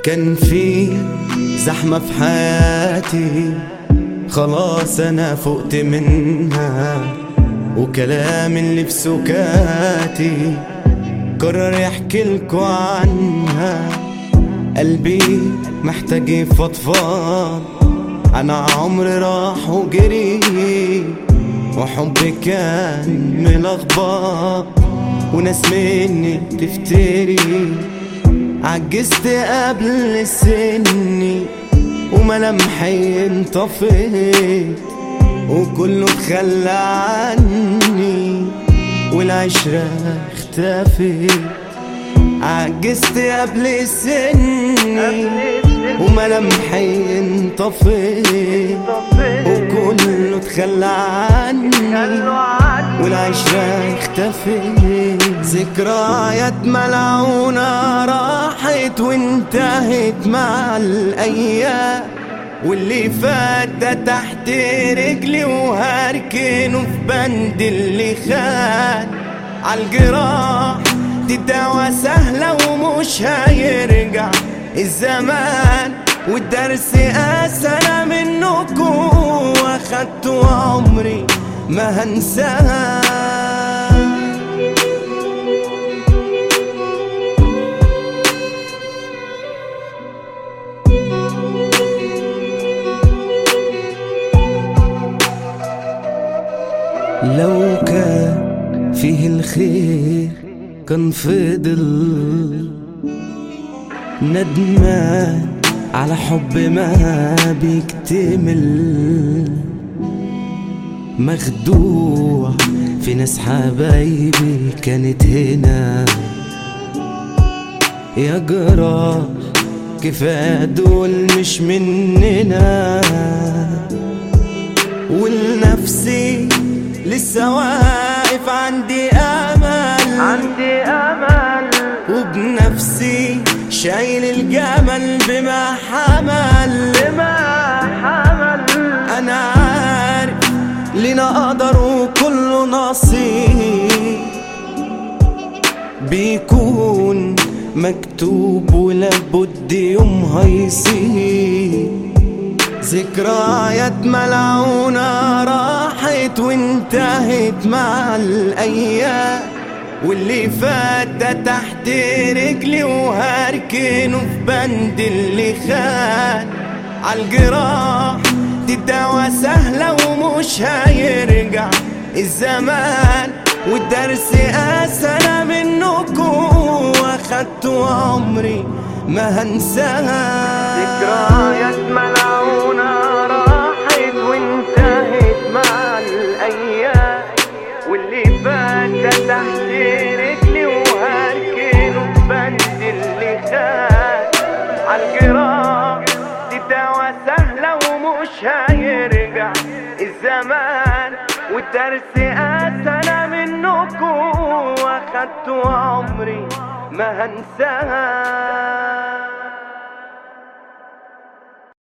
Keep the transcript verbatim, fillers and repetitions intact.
كان في زحمة في حياتي، خلاص أنا فقت منها، وكلام اللي في سكاتي قرر يحكي لكوا عنها. قلبي محتاج يفضفض عن عمر راح وجري، وحبي كان ملخبط وناس مني تفتري. عجزت قبل سني وملامحي انطفت، وكله اتخلى عني والعشرة اختفت. عجزت قبل سني وملامحي انطفت، وكله اتخلى عني والعشرة اختفت. ذكريات ملعونة راحت وانتهت مع الأيام، واللي فات ده تحت رجلي وهركنه في بند اللي خان. عالجراح تداوى سهلة ومش هيرجع الزمان، والدرس أسنى منكم واخدته عمري ما هنساه. لو كان فيه الخير كان فضل ندمان على حب ما بيكتمل، مخدوع في ناس حبايبي كانت هنا. يا جراح كفاية دول مش مننا، والنفسي لسه واقف عندي امل، عندي امل، وبنفسي شايل الجمل بما حمل، بما حمل. انا عارف لينا قدر وكله نصيب بيكون مكتوب، ولابد يوم هيصيب. ذكريات ملعونة راحت وانتهت مع الأيام، واللي فات ده تحت رجلي وهركنه في بند اللي خان. عالجراح تداوى سهلة ومش هيرجع الزمان، والدرس أسنى منكم واخدته عمري ما هنساها. ذكريات ملعونة راحت وانتهت مع الأيام، واللي فات ده تحت رجلي وهركنه في بند اللي خان. عالجراح تداوى سهلة ومش هيرجع الزمان، والدرس أسنى منكم واخدته عمري ما هنساها.